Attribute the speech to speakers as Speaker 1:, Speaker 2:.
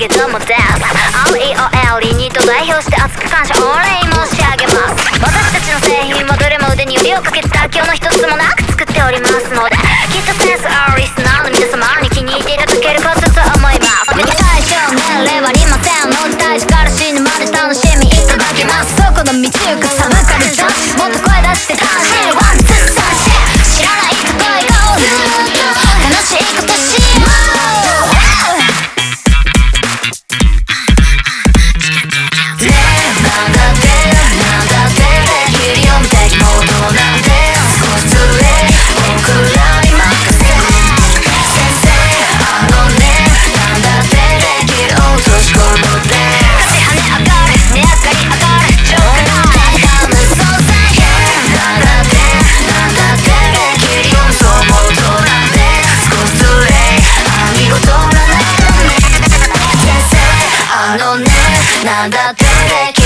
Speaker 1: どもです。 REOL にと代表して熱く感謝お礼申し上げます。私たちの製品はどれも腕によりをかけて妥協の一つもなく作っておりますので、きっとセンスあるリスナーの皆様に気に入っていただけることと思います。対象年齢はありませんので、大事から死ぬまで楽しみいただけます。そこの道行くサブカルジャンプ、もっと声出して楽しいワンツーサンシェ、知らないこと行こう、ずっと楽しいことしよう。なんだってできるよ無敵モードなんて、少しずれ僕らに任せ先生あのね、なんだってできる落とし込むで立ち跳ね上がる値上がり上がるジョークの高め存在。なんだってできるよそうモードなんて、少しずれ見事なのね先生あのね、なんだってできる